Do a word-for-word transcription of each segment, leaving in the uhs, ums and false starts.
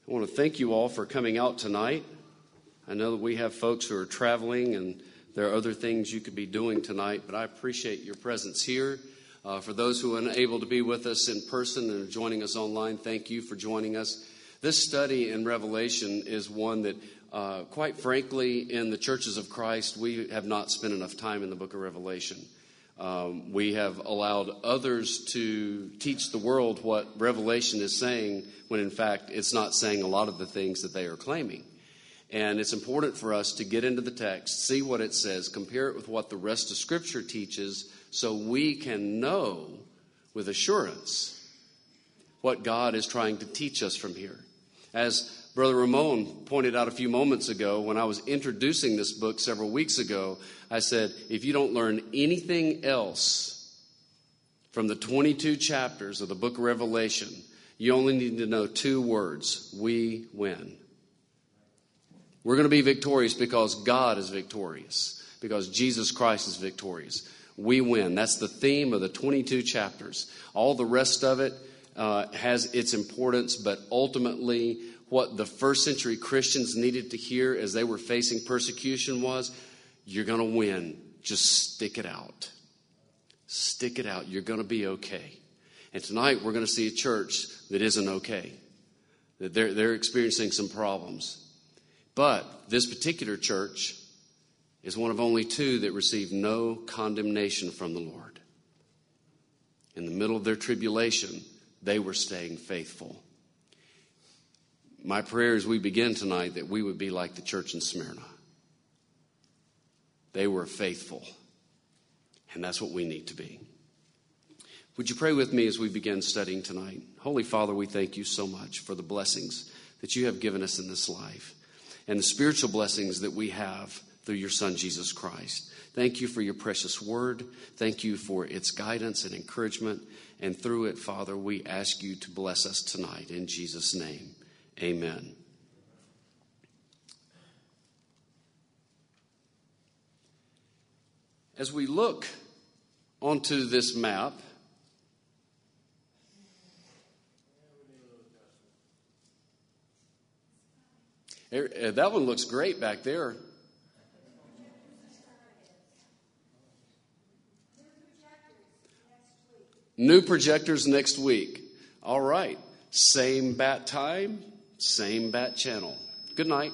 I want to thank you all for coming out tonight. I know that we have folks who are traveling and there are other things you could be doing tonight, but I appreciate your presence here. Uh, for those who are unable to be with us in person and are joining us online, thank you for joining us. This study in Revelation is one that, uh, quite frankly, in the churches of Christ, we have not spent enough time in the book of Revelation. Um, we have allowed others to teach the world what Revelation is saying, when in fact it's not saying a lot of the things that they are claiming. And it's important for us to get into the text, see what it says, compare it with what the rest of Scripture teaches, so we can know with assurance what God is trying to teach us from here. As Brother Ramon pointed out a few moments ago, when I was introducing this book several weeks ago, I said, if you don't learn anything else from the twenty-two chapters of the book of Revelation, you only need to know two words: we win. We're going to be victorious because God is victorious, because Jesus Christ is victorious. We win. That's the theme of the twenty-two chapters. All the rest of it uh, has its importance, but ultimately what the first century Christians needed to hear as they were facing persecution was, you're going to win. Just stick it out. Stick it out. You're going to be okay. And tonight we're going to see a church that isn't okay, that they're, they're experiencing some problems. But this particular church is one of only two that received no condemnation from the Lord. In the middle of their tribulation, they were staying faithful. My prayer as we begin tonight that we would be like the church in Smyrna. They were faithful, and that's what we need to be. Would you pray with me as we begin studying tonight? Holy Father, we thank you so much for the blessings that you have given us in this life and the spiritual blessings that we have through your Son, Jesus Christ. Thank you for your precious word. Thank you for its guidance and encouragement. And through it, Father, we ask you to bless us tonight. In Jesus' name, amen. As we look onto this map, that one looks great back there. New projectors next week. All right. Same bat time, same bat channel. Good night.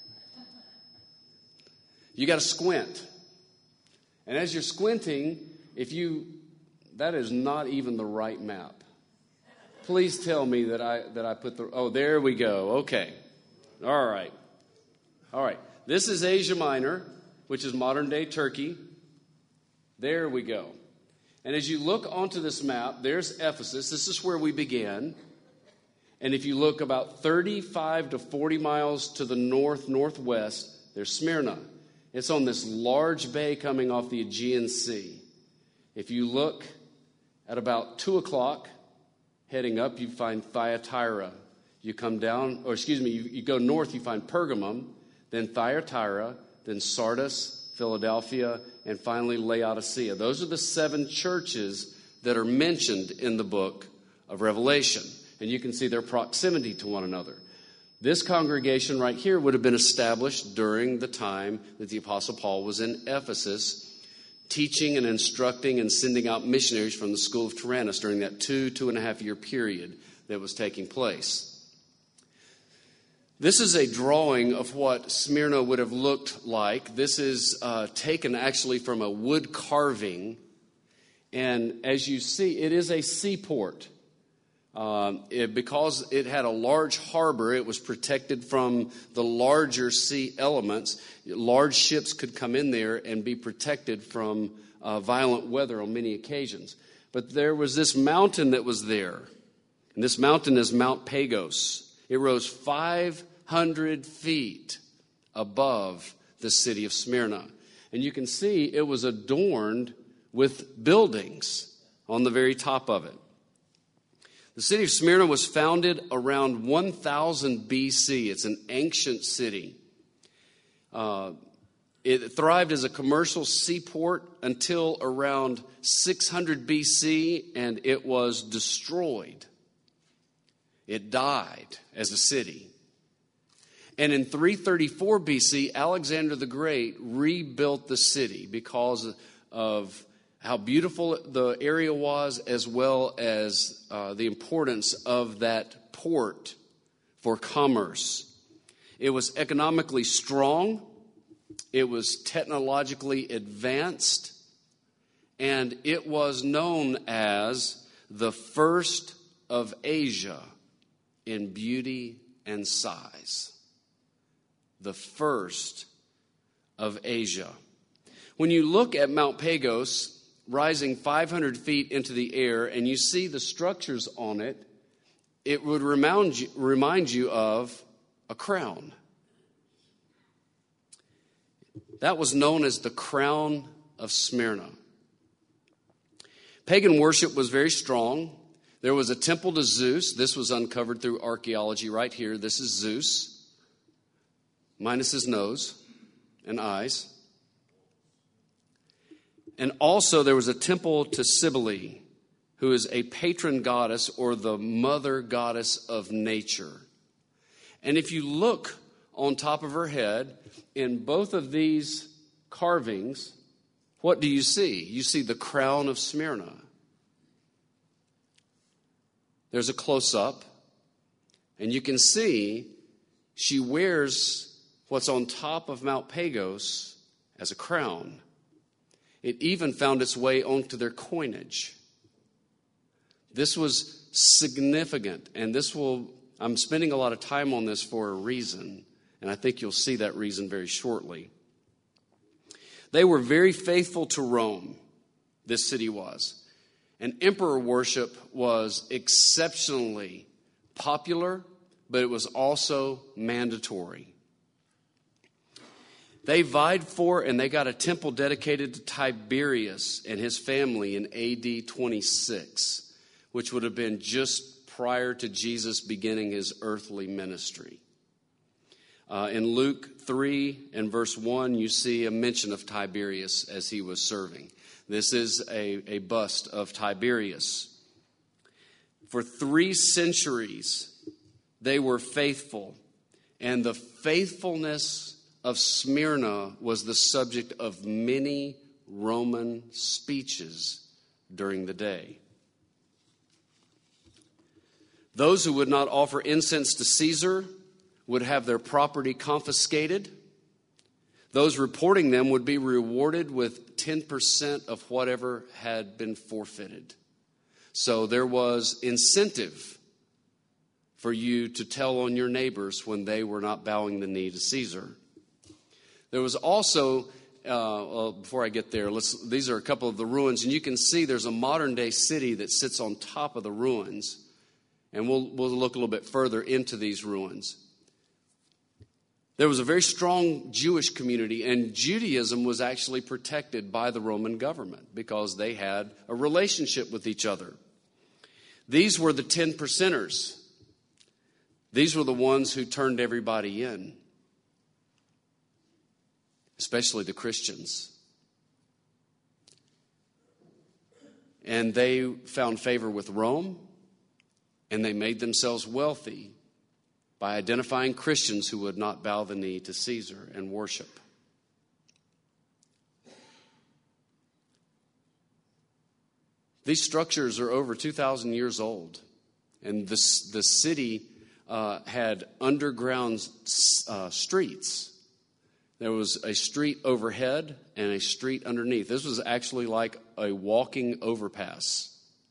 You got to squint. And as you're squinting, if you, that is not even the right map. Please tell me that I that I put the, oh, there we go. Okay. All right. All right. This is Asia Minor, which is modern-day Turkey. There we go. And as you look onto this map, there's Ephesus. This is where we began. And if you look about thirty-five to forty miles to the north-northwest, there's Smyrna. It's on this large bay coming off the Aegean Sea. If you look at about two o'clock, heading up, you find Thyatira. You come down, or excuse me, you, you go north, you find Pergamum, then Thyatira, then Sardis, Philadelphia, and finally Laodicea. Those are the seven churches that are mentioned in the book of Revelation. And you can see their proximity to one another. This congregation right here would have been established during the time that the Apostle Paul was in Ephesus, teaching and instructing and sending out missionaries from the school of Tyrannus during that two, two and a half year period that was taking place. This is a drawing of what Smyrna would have looked like. This is uh, taken actually from a wood carving. And as you see, it is a seaport. Um, it, because it had a large harbor, it was protected from the larger sea elements. Large ships could come in there and be protected from uh, violent weather on many occasions. But there was this mountain that was there. And this mountain is Mount Pagos. It rose five hundred feet above the city of Smyrna. And you can see it was adorned with buildings on the very top of it. The city of Smyrna was founded around one thousand B C. It's an ancient city. Uh, it thrived as a commercial seaport until around six hundred B C, and it was destroyed. It died as a city. And in three thirty-four B C, Alexander the Great rebuilt the city because of how beautiful the area was, as well as uh, the importance of that port for commerce. It was economically strong. It was technologically advanced. And it was known as the first of Asia in beauty and size. The first of Asia. When you look at Mount Pagos rising five hundred feet into the air and you see the structures on it, it would remind you, remind you of a crown. That was known as the crown of Smyrna. Pagan worship was very strong. There was a temple to Zeus. This was uncovered through archaeology right here. This is Zeus, minus his nose and eyes. And also there was a temple to Cybele, who is a patron goddess or the mother goddess of nature. And if you look on top of her head, in both of these carvings, what do you see? You see the crown of Smyrna. There's a close-up, and you can see she wears what's on top of Mount Pagos as a crown. It even found its way onto their coinage. This was significant, and this will, I'm spending a lot of time on this for a reason, and I think you'll see that reason very shortly. They were very faithful to Rome, this city was. And emperor worship was exceptionally popular, but it was also mandatory. They vied for and they got a temple dedicated to Tiberius and his family in A D twenty-six, which would have been just prior to Jesus beginning his earthly ministry. Uh, in Luke three and verse one, you see a mention of Tiberius as he was serving. This is a, a bust of Tiberius. For three centuries, they were faithful, and the faithfulness of Smyrna was the subject of many Roman speeches during the day. Those who would not offer incense to Caesar would have their property confiscated. Those reporting them would be rewarded with ten percent of whatever had been forfeited. So there was incentive for you to tell on your neighbors when they were not bowing the knee to Caesar. There was also, uh, well, before I get there, let's, these are a couple of the ruins, and you can see there's a modern-day city that sits on top of the ruins, and we'll, we'll look a little bit further into these ruins. There was a very strong Jewish community, and Judaism was actually protected by the Roman government because they had a relationship with each other. These were the ten percenters. These were the ones who turned everybody in, especially the Christians. And they found favor with Rome, and they made themselves wealthy by identifying Christians who would not bow the knee to Caesar and worship. These structures are over two thousand years old, and this, the city uh, had underground uh, streets. There was a street overhead and a street underneath. This was actually like a walking overpass.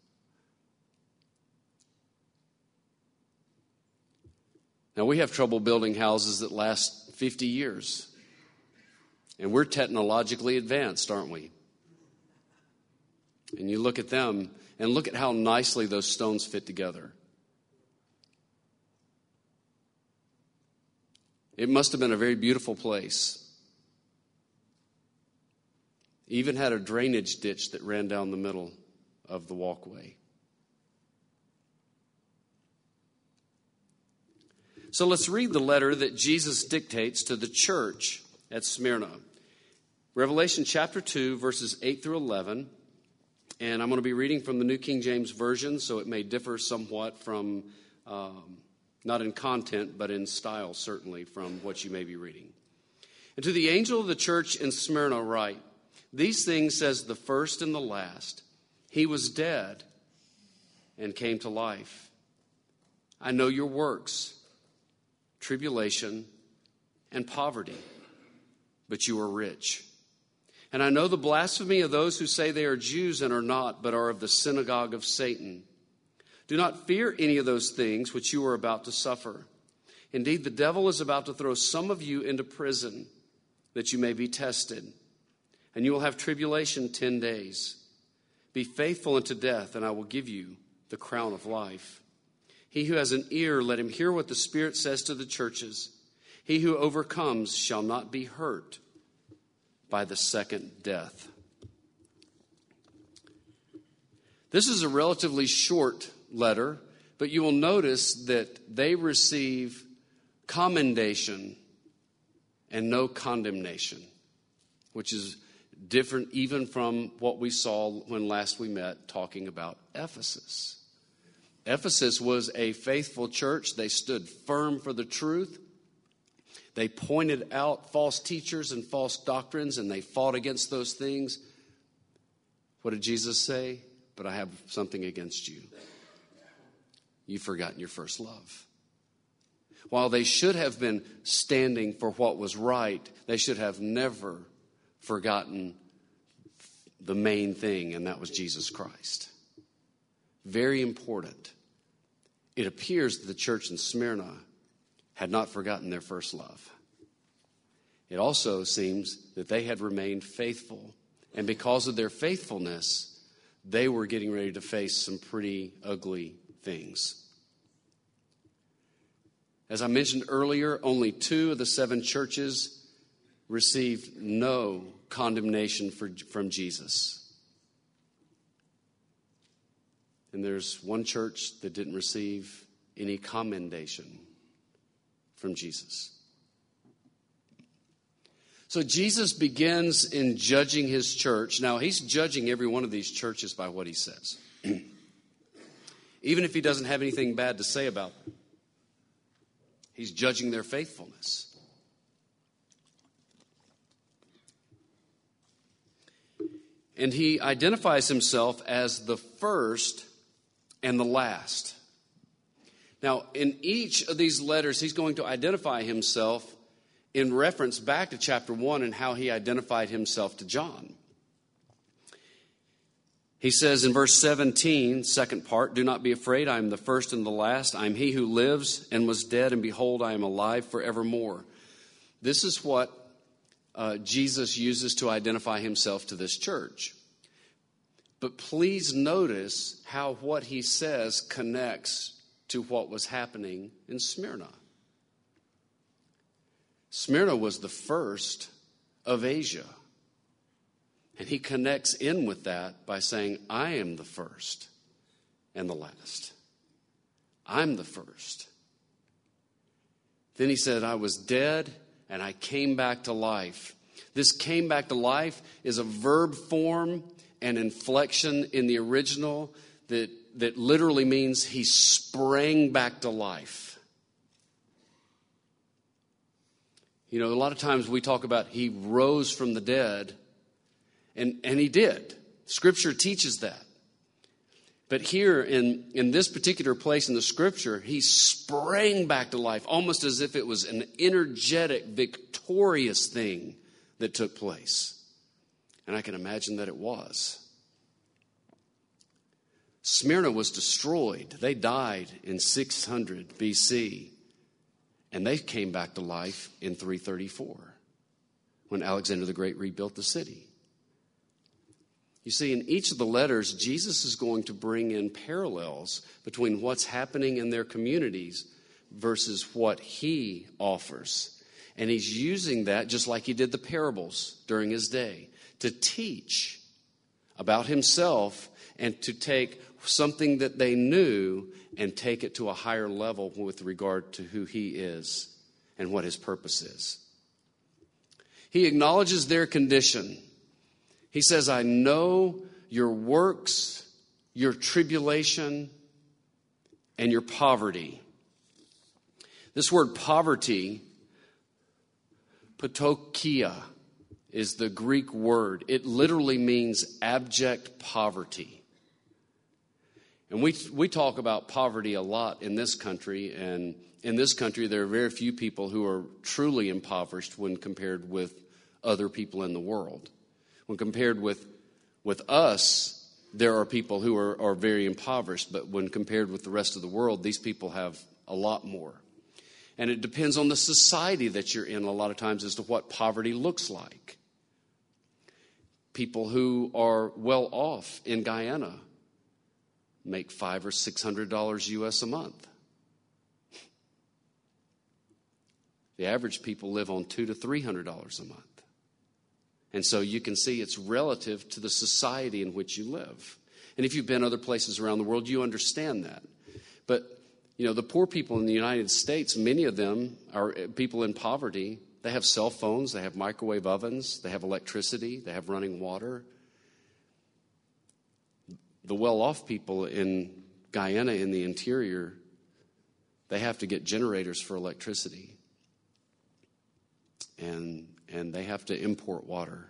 Now, we have trouble building houses that last fifty years. And we're technologically advanced, aren't we? And you look at them, and look at how nicely those stones fit together. It must have been a very beautiful place. Even had a drainage ditch that ran down the middle of the walkway. So let's read the letter that Jesus dictates to the church at Smyrna. Revelation chapter two, verses eight through eleven. And I'm going to be reading from the New King James Version, so it may differ somewhat from um, Not in content, but in style, certainly, from what you may be reading. And to the angel of the church in Smyrna write, these things says the first and the last. He was dead and came to life. I know your works, tribulation, and poverty, but you are rich. And I know the blasphemy of those who say they are Jews and are not, but are of the synagogue of Satan. Do not fear any of those things which you are about to suffer. Indeed, the devil is about to throw some of you into prison, that you may be tested. And you will have tribulation ten days. Be faithful unto death, and I will give you the crown of life. He who has an ear, let him hear what the Spirit says to the churches. He who overcomes shall not be hurt by the second death. This is a relatively short letter, but you will notice that they receive commendation and no condemnation, which is different even from what we saw when last we met talking about Ephesus. Ephesus was a faithful church. They stood firm for the truth. They pointed out false teachers and false doctrines, and they fought against those things. What did Jesus say? But I have something against you. You've forgotten your first love. While they should have been standing for what was right, they should have never forgotten the main thing, and that was Jesus Christ. Very important. It appears that the church in Smyrna had not forgotten their first love. It also seems that they had remained faithful, and because of their faithfulness, they were getting ready to face some pretty ugly things. As I mentioned earlier, only two of the seven churches received no condemnation for, from Jesus. And there's one church that didn't receive any commendation from Jesus. So Jesus begins in judging his church. Now, he's judging every one of these churches by what he says. Even if he doesn't have anything bad to say about them. He's judging their faithfulness. And he identifies himself as the first and the last. Now, in each of these letters, he's going to identify himself in reference back to chapter one and how he identified himself to John. He says in verse seventeen, second part, do not be afraid, I am the first and the last. I am he who lives and was dead, and behold, I am alive forevermore. This is what uh, Jesus uses to identify himself to this church. But please notice how what he says connects to what was happening in Smyrna. Smyrna was the first of Asia. And he connects in with that by saying, I am the first and the last. I'm the first. Then he said, I was dead and I came back to life. This came back to life is a verb form and inflection in the original that, that literally means he sprang back to life. You know, a lot of times we talk about he rose from the dead. And, and he did. Scripture teaches that. But here in, in this particular place in the Scripture, he sprang back to life, almost as if it was an energetic, victorious thing that took place. And I can imagine that it was. Smyrna was destroyed. They died in six hundred B C. And they came back to life in three thirty-four when Alexander the Great rebuilt the city. You see, in each of the letters, Jesus is going to bring in parallels between what's happening in their communities versus what he offers. And he's using that just like he did the parables during his day to teach about himself and to take something that they knew and take it to a higher level with regard to who he is and what his purpose is. He acknowledges their condition. He says, I know your works, your tribulation, and your poverty. This word poverty, patokia, is the Greek word. It literally means abject poverty. And we we talk about poverty a lot in this country, and in this country there are very few people who are truly impoverished when compared with other people in the world. When compared with with us, there are people who are, are very impoverished, but when compared with the rest of the world, these people have a lot more. And it depends on the society that you're in a lot of times as to what poverty looks like. People who are well off in Guyana make five or six hundred dollars U S a month. The average people live on two to three hundred dollars a month. And so you can see it's relative to the society in which you live. And if you've been other places around the world, you understand that. But, you know, the poor people in the United States, many of them are people in poverty. They have cell phones, they have microwave ovens, they have electricity, they have running water. The well-off people in Guyana in the interior, they have to get generators for electricity. And and they have to import water.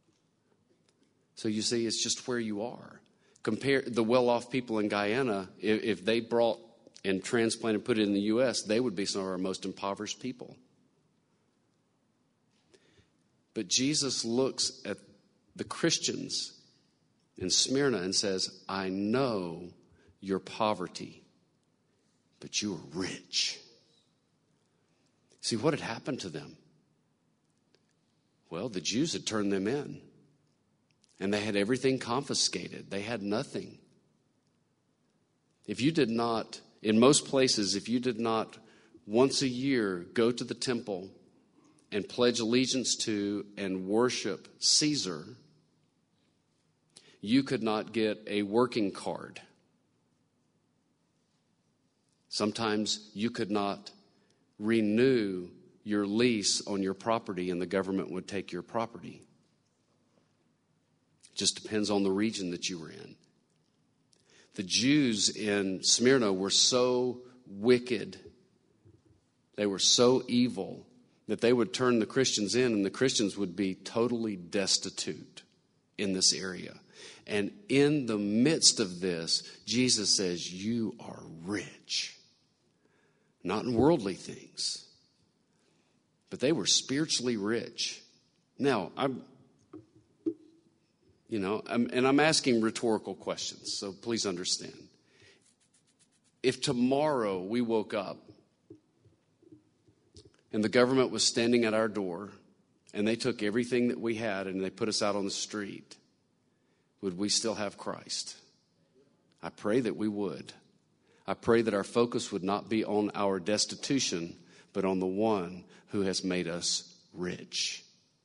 So you see, it's just where you are. Compare the well-off people in Guyana, if, if they brought and transplanted and put it in the U S, they would be some of our most impoverished people. But Jesus looks at the Christians in Smyrna and says, I know your poverty, but you are rich. See, what had happened to them? Well, the Jews had turned them in, and they had everything confiscated. They had nothing. If you did not, in most places, if you did not once a year go to the temple and pledge allegiance to and worship Caesar, you could not get a working card. Sometimes you could not renew your lease on your property, and the government would take your property. It just depends on the region that you were in. The Jews in Smyrna were so wicked, they were so evil, that they would turn the Christians in, and the Christians would be totally destitute in this area. And in the midst of this, Jesus says, you are rich. Not in worldly things, but they were spiritually rich. Now, I'm, you know, I'm, and I'm asking rhetorical questions, so please understand. If tomorrow we woke up and the government was standing at our door and they took everything that we had and they put us out on the street, would we still have Christ? I pray that we would. I pray that our focus would not be on our destitution, but on the one who has made us rich.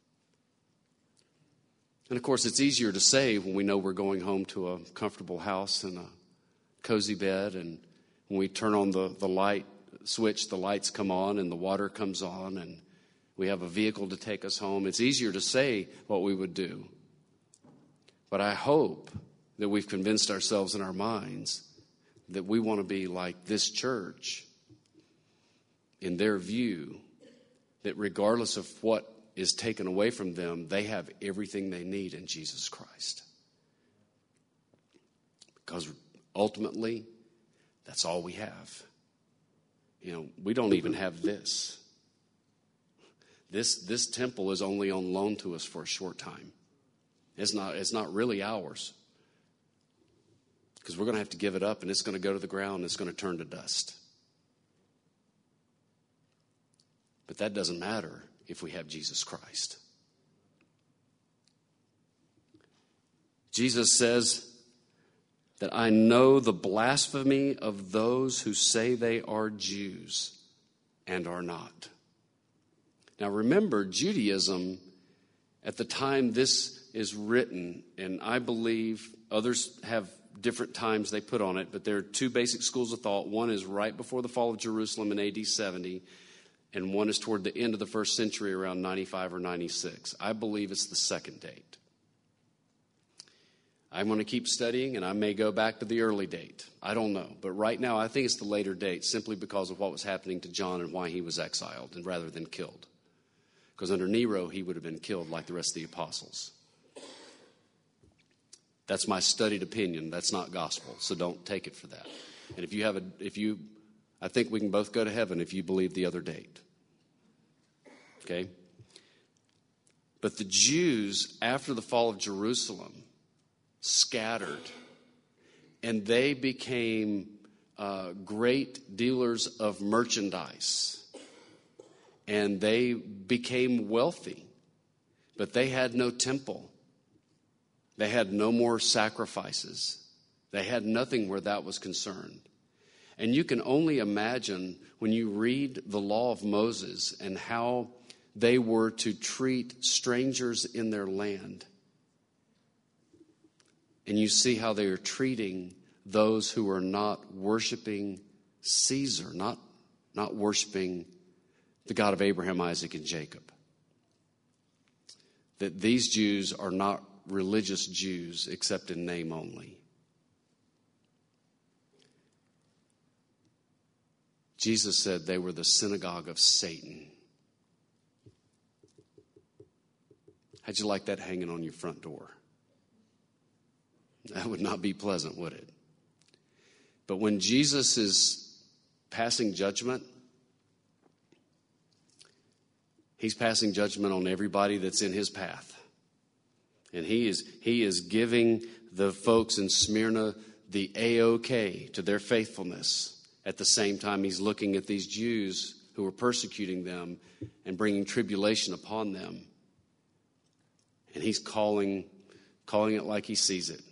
And of course, it's easier to say when we know we're going home to a comfortable house and a cozy bed, and when we turn on the, the light switch, the lights come on and the water comes on, and we have a vehicle to take us home. It's easier to say what we would do. But I hope that we've convinced ourselves in our minds that we want to be like this church in their view, that regardless of what is taken away from them, they have everything they need in Jesus Christ. Because ultimately, that's all we have. You know, we don't even have this. This this temple is only on loan to us for a short time. It's not, it's not really ours. Because we're going to have to give it up, and it's going to go to the ground, and it's going to turn to dust. But that doesn't matter if we have Jesus Christ. Jesus says that I know the blasphemy of those who say they are Jews and are not. Now remember, Judaism, at the time this is written, and I believe others have different times they put on it, but there are two basic schools of thought. One is right before the fall of Jerusalem in A D seventy, and one is toward the end of the first century around ninety-five or ninety-six. I believe it's the second date. I'm going to keep studying, and I may go back to the early date. I don't know. But right now, I think it's the later date simply because of what was happening to John and why he was exiled and rather than killed. Because under Nero, he would have been killed like the rest of the apostles. That's my studied opinion. That's not gospel, so don't take it for that. And if you have a, if you, I think we can both go to heaven if you believe the other date. Okay? But the Jews, after the fall of Jerusalem, scattered, and they became uh, great dealers of merchandise, and they became wealthy, but they had no temple. They had no more sacrifices. They had nothing where that was concerned. And you can only imagine when you read the law of Moses and how they were to treat strangers in their land. And you see how they are treating those who are not worshiping Caesar, not, not worshiping the God of Abraham, Isaac, and Jacob. That these Jews are not religious Jews except in name only. Jesus said they were the synagogue of Satan. How'd you like that hanging on your front door? That would not be pleasant, would it? But when Jesus is passing judgment, he's passing judgment on everybody that's in his path. And he is he is giving the folks in Smyrna the A-OK to their faithfulness. At the same time, he's looking at these Jews who are persecuting them and bringing tribulation upon them. And he's calling, calling it like he sees it.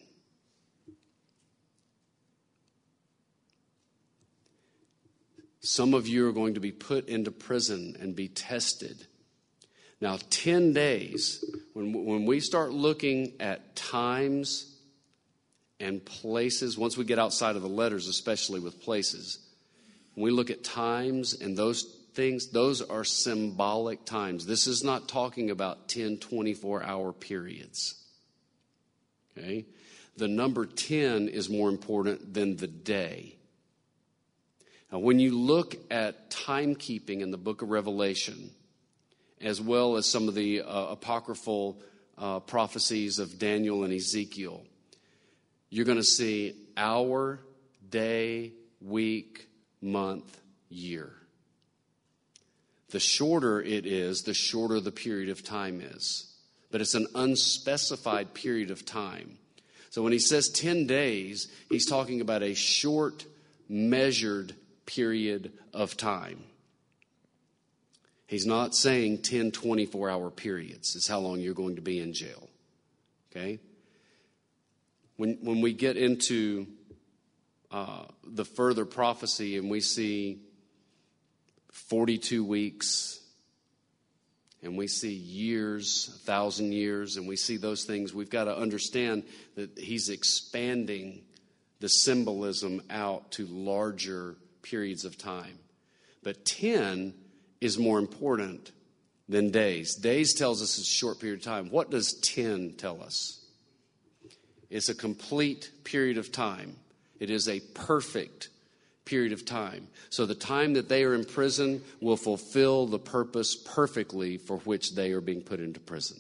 Some of you are going to be put into prison and be tested. Now, ten days, when, when we start looking at times and places, once we get outside of the letters, especially with places, when we look at times and those things, those are symbolic times. This is not talking about ten, twenty-four hour periods. Okay? The number ten is more important than the day. Now, when you look at timekeeping in the book of Revelation, as well as some of the uh, apocryphal uh, prophecies of Daniel and Ezekiel, you're going to see hour, day, week, month, year. The shorter it is, the shorter the period of time is. But it's an unspecified period of time. So when he says ten days, he's talking about a short, measured period of time. He's not saying ten, twenty-four hour periods is how long you're going to be in jail. Okay? When, when we get into uh, the further prophecy and we see forty-two weeks and we see years, a thousand years, and we see those things, we've got to understand that he's expanding the symbolism out to larger periods of time. But ten is more important than days. Days tells us it's a short period of time. What does ten tell us? It's a complete period of time. It is a perfect period of time. So the time that they are in prison will fulfill the purpose perfectly for which they are being put into prison.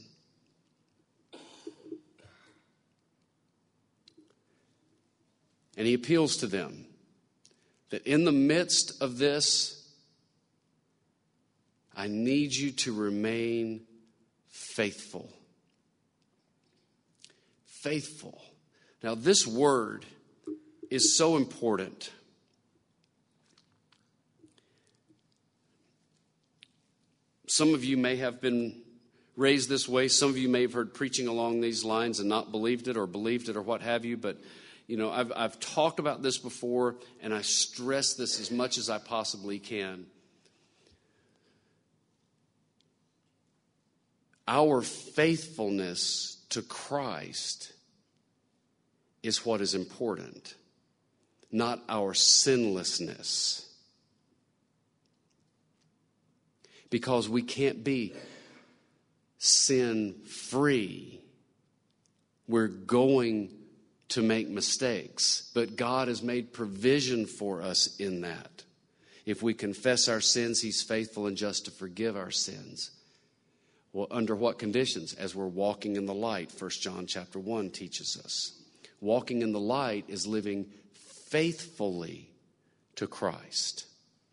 And he appeals to them that in the midst of this, I need you to remain faithful. Faithful. Now, this word is so important. Some of you may have been raised this way. Some of you may have heard preaching along these lines and not believed it or believed it or what have you. But, you know, I've, I've talked about this before, and I stress this as much as I possibly can. Our faithfulness to Christ is what is important, not our sinlessness. Because we can't be sin-free. We're going to make mistakes, but God has made provision for us in that. If we confess our sins, he's faithful and just to forgive our sins. Well, under what conditions? As we're walking in the light, First John chapter one teaches us. Walking in the light is living faithfully to Christ.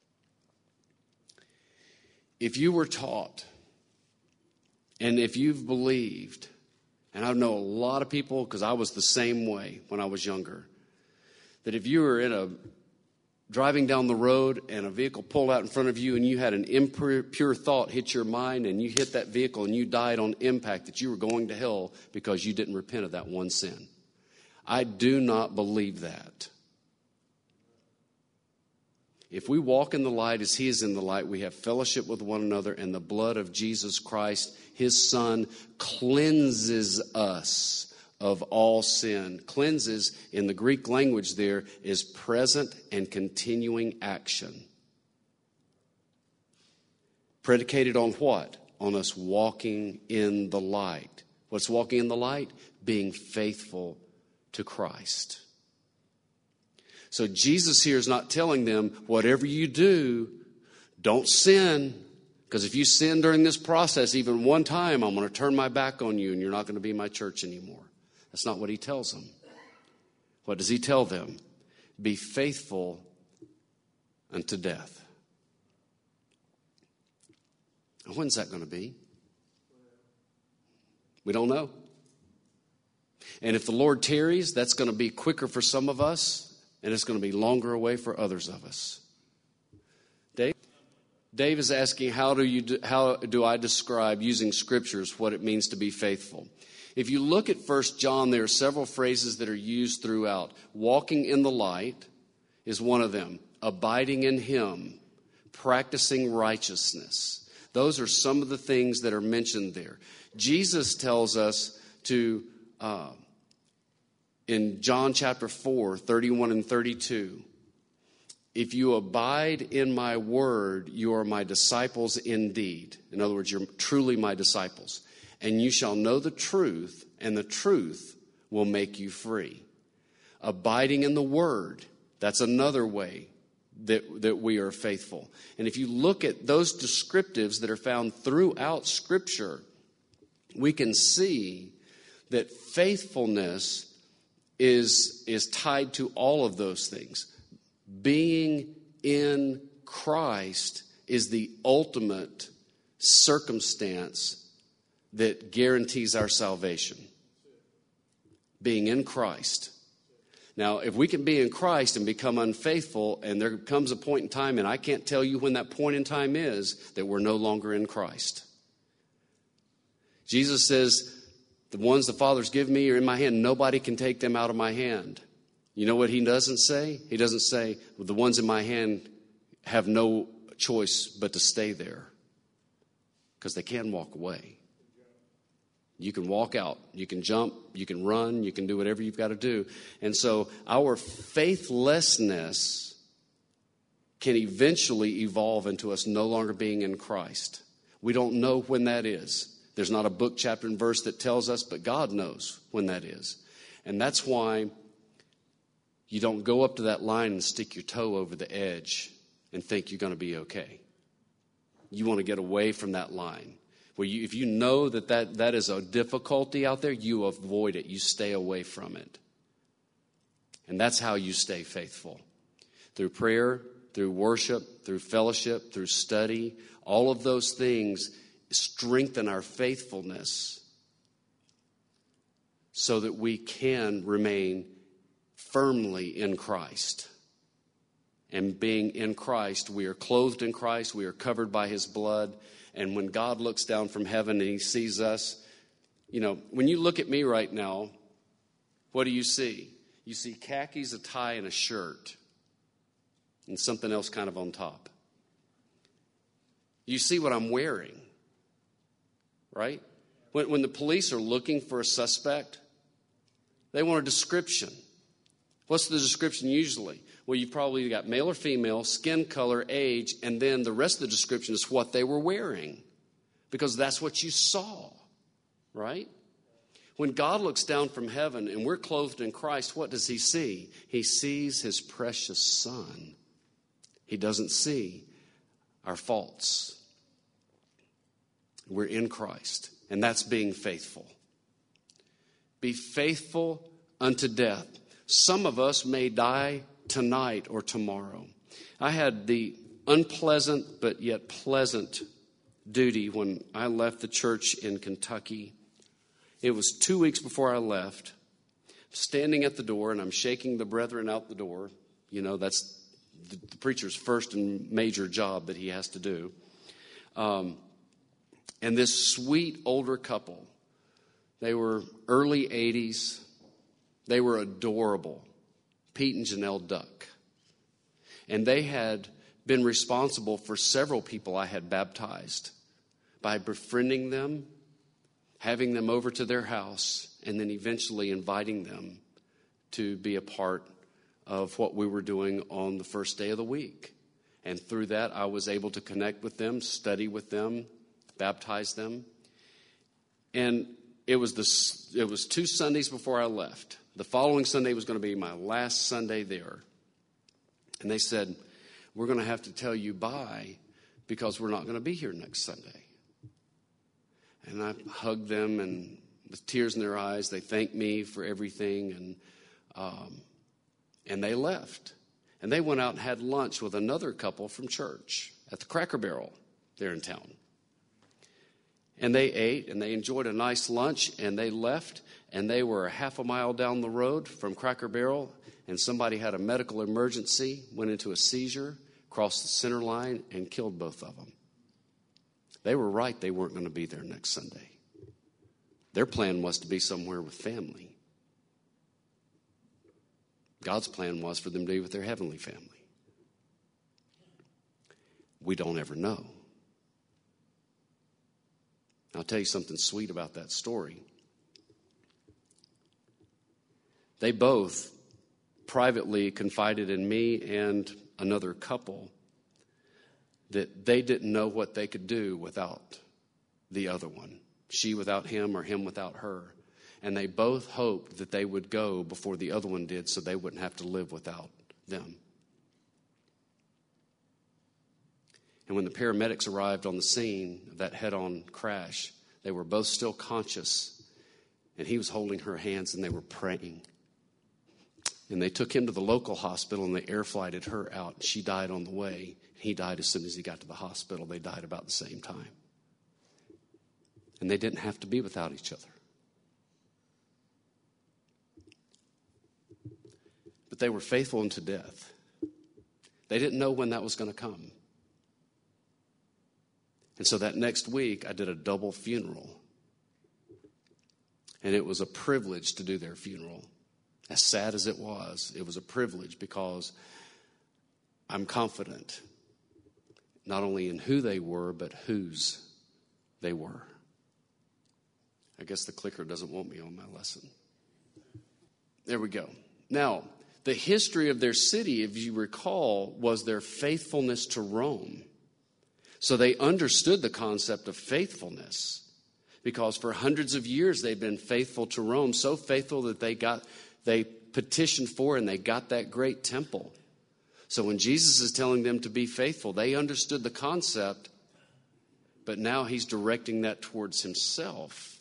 If you were taught, and if you've believed, and I know a lot of people, because I was the same way when I was younger, that if you were in a driving down the road and a vehicle pulled out in front of you and you had an impure thought hit your mind and you hit that vehicle and you died on impact, that you were going to hell because you didn't repent of that one sin. I do not believe that. If we walk in the light as he is in the light, we have fellowship with one another, and the blood of Jesus Christ, his Son, cleanses us of all sin. Cleanses, in the Greek language there, is present and continuing action. Predicated on what? On us walking in the light. What's walking in the light? Being faithful to Christ. So Jesus here is not telling them, whatever you do, don't sin. Because if you sin during this process even one time, I'm going to turn my back on you and you're not going to be my church anymore. That's not what he tells them. What does he tell them? Be faithful unto death. And when's that going to be? We don't know. And if the Lord tarries, that's going to be quicker for some of us. And it's going to be longer away for others of us. Dave? Dave is asking, how do you do, how do I describe using scriptures what it means to be faithful? If you look at First John, there are several phrases that are used throughout. Walking in the light is one of them. Abiding in him. Practicing righteousness. Those are some of the things that are mentioned there. Jesus tells us to... Uh, In John chapter four, thirty-one and thirty-two, if you abide in my word, you are my disciples indeed. In other words, you're truly my disciples. And you shall know the truth, and the truth will make you free. Abiding in the word, that's another way that, that we are faithful. And if you look at those descriptives that are found throughout Scripture, we can see that faithfulness is, is tied to all of those things. Being in Christ is the ultimate circumstance that guarantees our salvation. Being in Christ. Now, if we can be in Christ and become unfaithful, and there comes a point in time, and I can't tell you when that point in time is, that we're no longer in Christ. Jesus says, the ones the Father's given me are in my hand. Nobody can take them out of my hand. You know what he doesn't say? He doesn't say, well, the ones in my hand have no choice but to stay there. Because they can walk away. You can walk out. You can jump. You can run. You can do whatever you've got to do. And so our faithlessness can eventually evolve into us no longer being in Christ. We don't know when that is. There's not a book, chapter, and verse that tells us, but God knows when that is. And that's why you don't go up to that line and stick your toe over the edge and think you're going to be okay. You want to get away from that line. Where you, if you know that, that that is a difficulty out there, you avoid it. You stay away from it. And that's how you stay faithful. Through prayer, through worship, through fellowship, through study, all of those things strengthen our faithfulness so that we can remain firmly in Christ. And being in Christ, we are clothed in Christ, we are covered by his blood. And when God looks down from heaven and he sees us, you know, when you look at me right now, what do you see? You see khakis, a tie, and a shirt, and something else kind of on top. You see what I'm wearing. Right? When, when the police are looking for a suspect, they want a description. What's the description usually? Well, you've probably got male or female, skin color, age, and then the rest of the description is what they were wearing. Because that's what you saw. Right? When God looks down from heaven and we're clothed in Christ, what does he see? He sees his precious Son. He doesn't see our faults. We're in Christ, and that's being faithful. Be faithful unto death. Some of us may die tonight or tomorrow. I had the unpleasant but yet pleasant duty when I left the church in Kentucky. It was two weeks before I left, standing at the door, and I'm shaking the brethren out the door. You know, that's the, the preacher's first and major job that he has to do. Um, and this sweet older couple, they were early eighties. They were adorable, Pete and Janelle Duck. And they had been responsible for several people I had baptized by befriending them, having them over to their house, and then eventually inviting them to be a part of what we were doing on the first day of the week. And through that, I was able to connect with them, study with them, baptize them. And it was the, it was two Sundays before I left. The following Sunday was going to be my last Sunday there. And they said, we're going to have to tell you bye because we're not going to be here next Sunday. And I hugged them, and with tears in their eyes, they thanked me for everything, and um, and they left. And they went out and had lunch with another couple from church at the Cracker Barrel there in town. And they ate, and they enjoyed a nice lunch, and they left, and they were a half a mile down the road from Cracker Barrel, and somebody had a medical emergency, went into a seizure, crossed the center line, and killed both of them. They were right. They weren't going to be there next Sunday. Their plan was to be somewhere with family. God's plan was for them to be with their heavenly family. We don't ever know. I'll tell you something sweet about that story. They both privately confided in me and another couple that they didn't know what they could do without the other one. She without him or him without her. And they both hoped that they would go before the other one did so they wouldn't have to live without them. And when the paramedics arrived on the scene of that head-on crash, they were both still conscious. And he was holding her hands and they were praying. And they took him to the local hospital and they air flighted her out. She died on the way. He died as soon as he got to the hospital. They died about the same time. And they didn't have to be without each other. But they were faithful unto death. They didn't know when that was going to come. And so that next week, I did a double funeral. And it was a privilege to do their funeral. As sad as it was, it was a privilege because I'm confident not only in who they were, but whose they were. I guess the clicker doesn't want me on my lesson. There we go. Now, the history of their city, if you recall, was their faithfulness to Rome. So they understood the concept of faithfulness because for hundreds of years they've been faithful to Rome, so faithful that they got they petitioned for and they got that great temple. So when Jesus is telling them to be faithful, they understood the concept, but now he's directing that towards himself.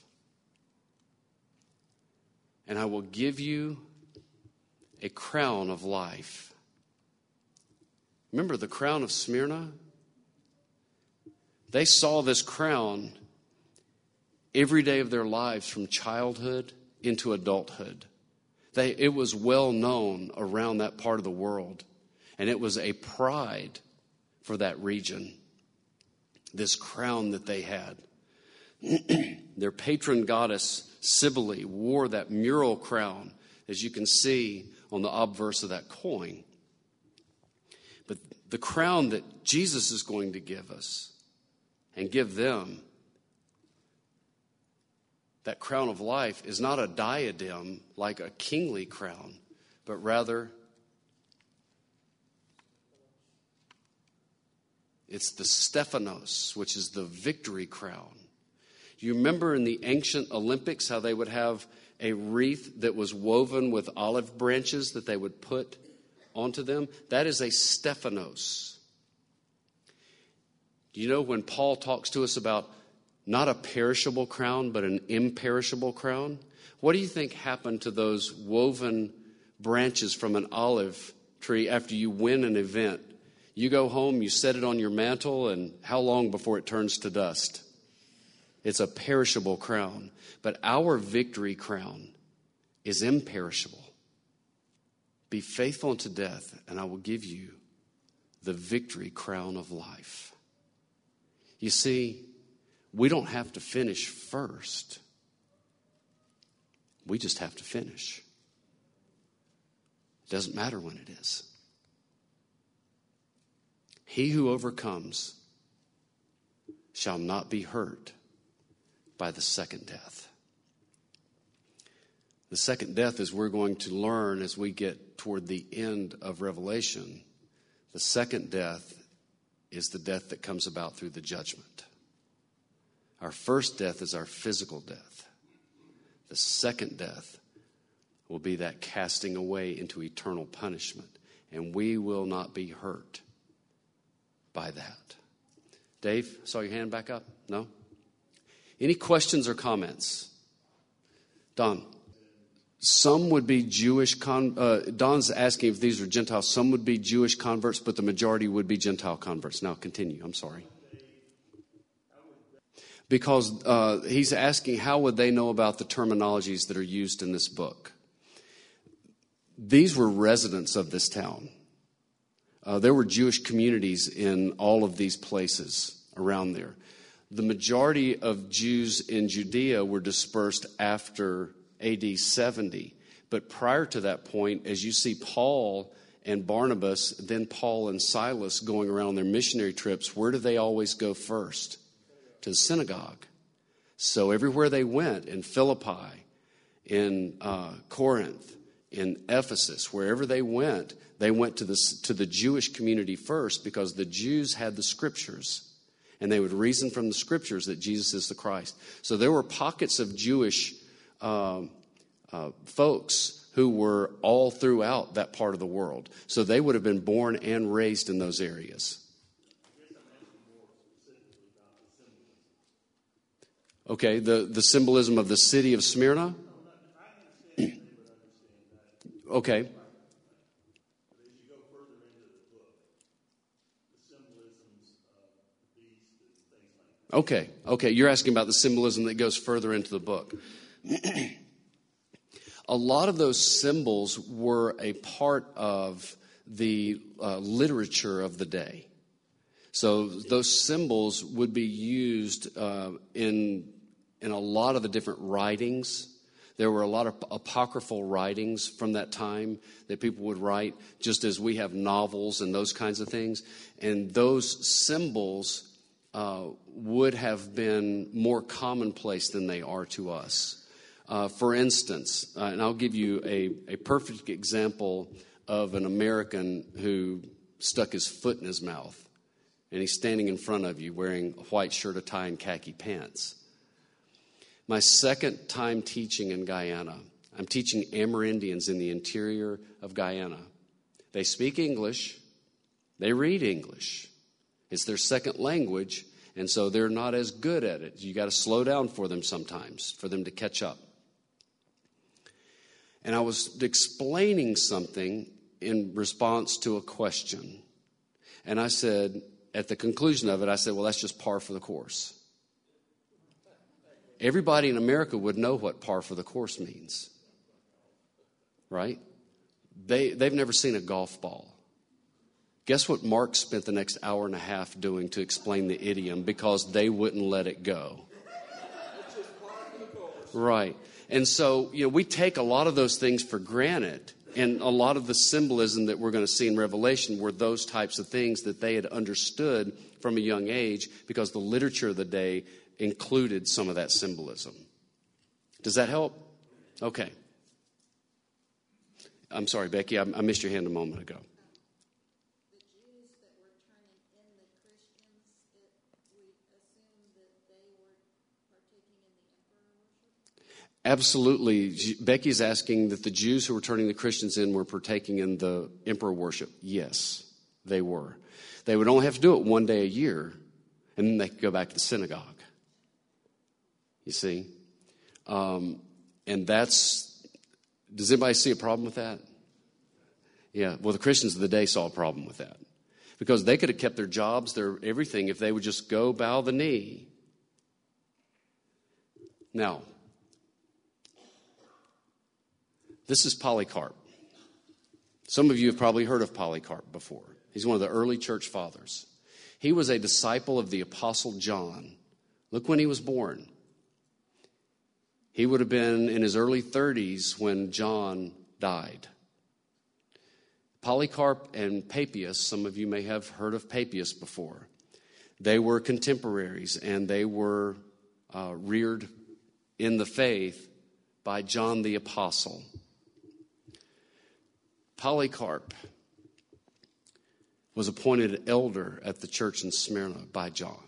And I will give you a crown of life. Remember the crown of Smyrna? They saw this crown every day of their lives from childhood into adulthood. They, it was well known around that part of the world. And it was a pride for that region, this crown that they had. Their patron goddess, Cybele, wore that mural crown, as you can see on the obverse of that coin. But the crown that Jesus is going to give us and give them, that crown of life, is not a diadem like a kingly crown, but rather it's the Stephanos, which is the victory crown. Do you remember in the ancient Olympics how they would have a wreath that was woven with olive branches that they would put onto them? That is a Stephanos. Do you know when Paul talks to us about not a perishable crown, but an imperishable crown? What do you think happened to those woven branches from an olive tree after you win an event? You go home, you set it on your mantle, and how long before it turns to dust? It's a perishable crown. But our victory crown is imperishable. Be faithful unto death, and I will give you the victory crown of life. You see, we don't have to finish first. We just have to finish. It doesn't matter when it is. He who overcomes shall not be hurt by the second death. The second death, as we're going to learn as we get toward the end of Revelation, the second death is the death that comes about through the judgment. Our first death is our physical death. The second death will be that casting away into eternal punishment, and we will not be hurt by that. Dave, saw your hand back up? No? Any questions or comments? Don? Some would be Jewish, con- uh, Don's asking if these are Gentiles. Some would be Jewish converts, but the majority would be Gentile converts. Now continue, I'm sorry. Because uh, he's asking how would they know about the terminologies that are used in this book. These were residents of this town. Uh, there were Jewish communities in all of these places around there. The majority of Jews in Judea were dispersed after A D seventy. But prior to that point, as you see Paul and Barnabas, then Paul and Silas going around their missionary trips, where do they always go first? To the synagogue. So everywhere they went, in Philippi, in uh, Corinth, in Ephesus, wherever they went, they went to the, to the Jewish community first because the Jews had the scriptures. And they would reason from the scriptures that Jesus is the Christ. So there were pockets of Jewish um, uh, folks who were all throughout that part of the world. So they would have been born and raised in those areas. Okay, the, the symbolism of the city of Smyrna? Okay. Okay, okay. You're asking about the symbolism that goes further into the book. A lot of those symbols were a part of the uh, literature of the day. So those symbols would be used uh, in in a lot of the different writings. There were a lot of apocryphal writings from that time that people would write, just as we have novels and those kinds of things. And those symbols uh, would have been more commonplace than they are to us. Uh, for instance, uh, and I'll give you a, a perfect example of an American who stuck his foot in his mouth. And he's standing in front of you wearing a white shirt, a tie, and khaki pants. My second time teaching in Guyana, I'm teaching Amerindians in the interior of Guyana. They speak English. They read English. It's their second language, and so they're not as good at it. You got to slow down for them sometimes, for them to catch up. And I was explaining something in response to a question. And I said, at the conclusion of it, I said, well, that's just par for the course. Everybody in America would know what par for the course means, right? They, they've never seen a golf ball. Guess what Mark spent the next hour and a half doing to explain the idiom because they wouldn't let it go. Right. And so, you know, we take a lot of those things for granted. And a lot of the symbolism that we're going to see in Revelation were those types of things that they had understood from a young age because the literature of the day included some of that symbolism. Does that help? Okay. I'm sorry, Becky, I, I missed your hand a moment ago. The Jews that were turning in the Christians, it, we assume that they were partaking Absolutely. Becky's asking that the Jews who were turning the Christians in were partaking in the emperor worship. Yes, they were. They would only have to do it one day a year, and then they could go back to the synagogue. You see? Um, and that's, does anybody see a problem with that? Yeah, well, the Christians of the day saw a problem with that. Because they could have kept their jobs, their everything, if they would just go bow the knee. Now, this is Polycarp. Some of you have probably heard of Polycarp before. He's one of the early church fathers. He was a disciple of the Apostle John. Look when he was born. He would have been in his early thirties when John died. Polycarp and Papias, some of you may have heard of Papias before. They were contemporaries, and they were uh, reared in the faith by John the Apostle. Polycarp was appointed elder at the church in Smyrna by John.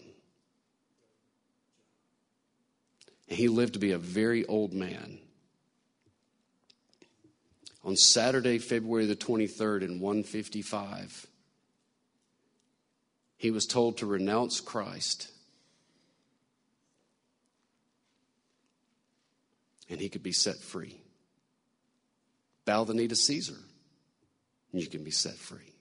And he lived to be a very old man. On Saturday, February the twenty-third in one fifty-five, he was told to renounce Christ, and he could be set free. Bow the knee to Caesar, and you can be set free.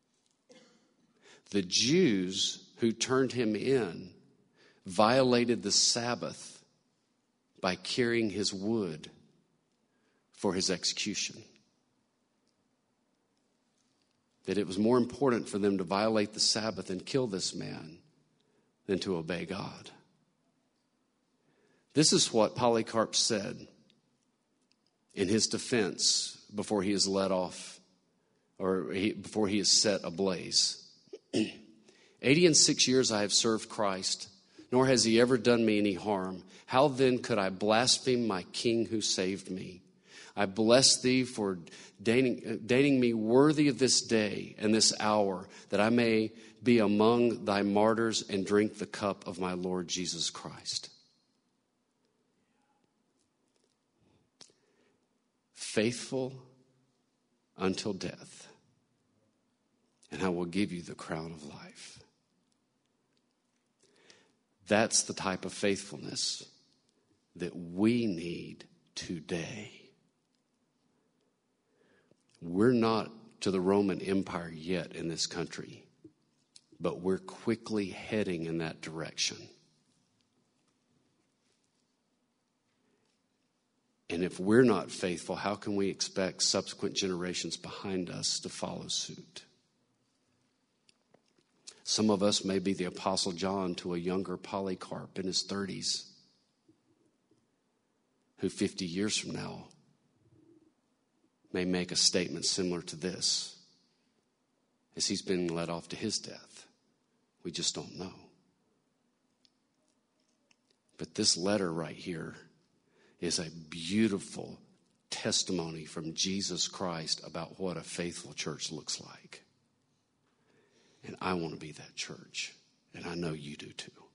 The Jews who turned him in violated the Sabbath by carrying his wood for his execution. That it was more important for them to violate the Sabbath and kill this man than to obey God. This is what Polycarp said in his defense before he is let off, or he, before he is set ablaze. Eighty and six years I have served Christ, nor has he ever done me any harm. How then could I blaspheme my King who saved me? I bless thee for deigning, deigning me worthy of this day and this hour, that I may be among thy martyrs and drink the cup of my Lord Jesus Christ. Faithful until death, and I will give you the crown of life. That's the type of faithfulness that we need today. We're not to the Roman Empire yet in this country, but we're quickly heading in that direction. And if we're not faithful, how can we expect subsequent generations behind us to follow suit? Some of us may be the Apostle John to a younger Polycarp in his thirties, who fifty years from now may make a statement similar to this as he's being led off to his death. We just don't know. But this letter right here is a beautiful testimony from Jesus Christ about what a faithful church looks like. And I want to be that church, and I know you do too.